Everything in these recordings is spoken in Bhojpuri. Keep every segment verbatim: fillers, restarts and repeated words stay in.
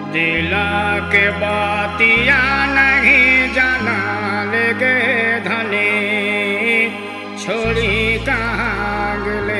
दिला के बातिया नहीं जाना लेगे धनी छोड़ी कहाँ गले।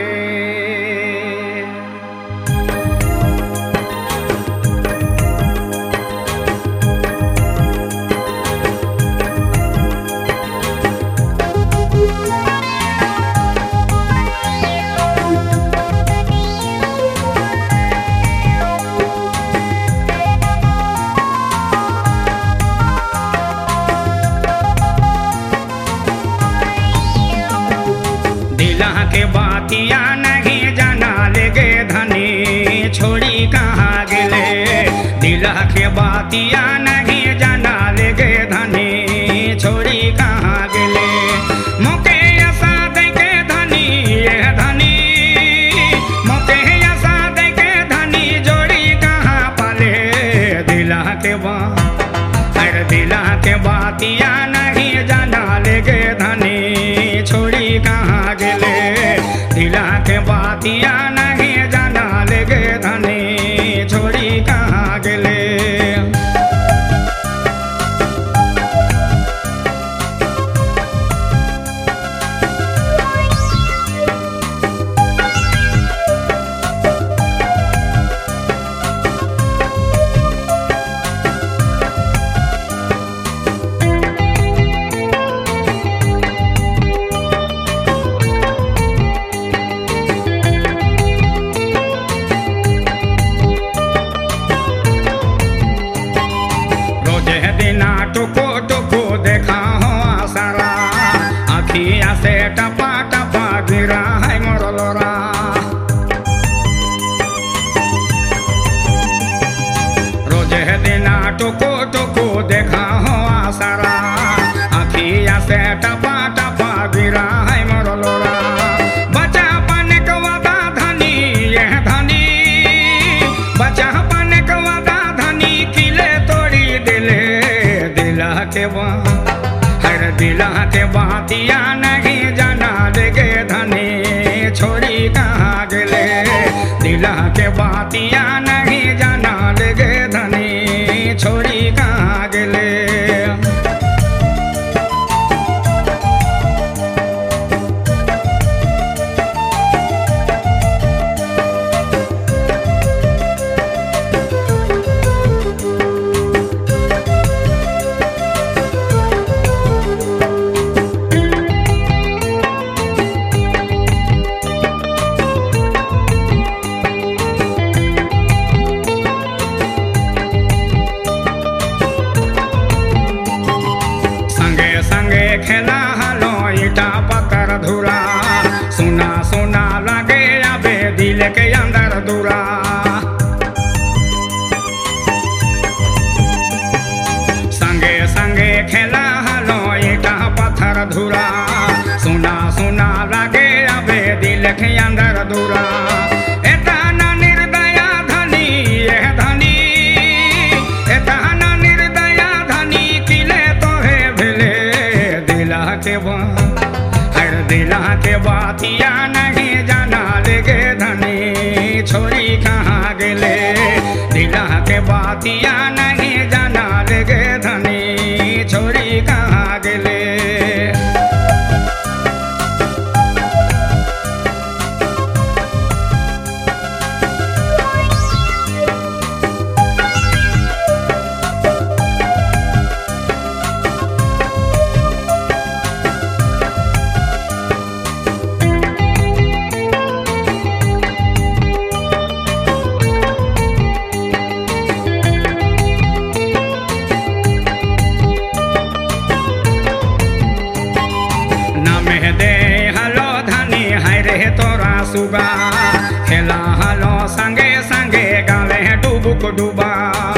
दिला के बातिया नहीं जाना लेगे धनी छोड़ी कहाँ गले। दिला के बातिया नहीं जाना लेगे धनी छोड़ी कहाँ गले। मोके ऐसा देखे धनी ये धनी मोके ऐसा देखे धनी जोड़ी कहाँ पाले। दिला के बा अरे दिला के बातिया नहीं जाना लेगे धनी छोड़ी कहाँ गले। दिला के बातिया नहीं जाना लेगे धनी छोड़ी कहाँ गले। टुको टुको देखा हो आसारा आखिया से टपा टपा गिरा है मोरलोरा। रोजे दिना टुको टुको देखा हो आसारा आखिया से टपा टपा गिरा है मोरलोरा। बचा पाने को वादा धनी ये धनी बचा पाने को वादा धनी किले तोड़ी दिले। दिला के बा हर दिला के बातिया नहीं जाना लेगे धनी छोड़ी कहाँ गले। दिला के बातिया नहीं जाना लेगे धनी छोड़ी कहाँ गले। खेला हलो ईटा पत्थर धुरा सुना सुना लगे अबे दिल के अंदर दूरा। संगे संगे खेला हलो ईटा पत्थर धुरा सुना सुना लगे अबे दिल के अंदर दूरा। एतना निर्दया धनी ये धनी एतना निर्दया धनी किले तोहे भेले। दिला के बा हर दिला के बातिया नहीं जाना लेगे धनी छोड़ी कहाँ गले। दिला के बातिया नहीं जाना लेगे धनी छोड़ी कहाँ गले। सुगा खेला हलो संगे संगे गावे डूबुक डूबा।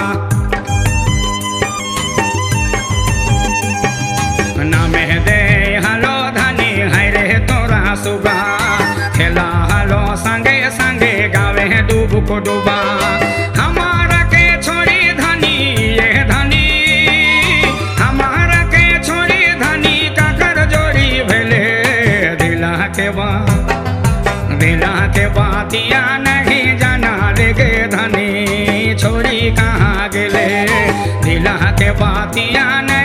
नामे दे हलो धनी है रे तोरा सुगा खेला हलो संगे संगे गावे डूबुक डूबा। हमारा के छोड़ी धनी ये धनी हमारा के छोड़ी धनी का कर जोड़ी भेले। दिला के बा दिला के बातिया नहीं जाना लेगे धनी छोड़ी कहाँ गेले दिल के बातिया